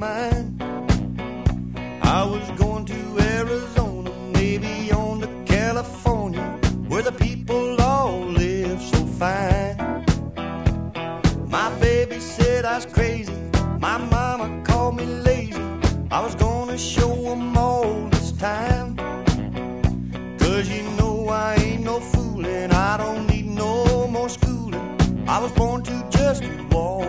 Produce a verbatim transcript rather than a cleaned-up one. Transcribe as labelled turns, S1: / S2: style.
S1: mine. I was going to Arizona, maybe on to California, where the people all live so fine. My baby said I was crazy, my mama called me lazy. I was gonna show them all this time. Cause you know I ain't no foolin', I don't need no more schooling. I was born to just walk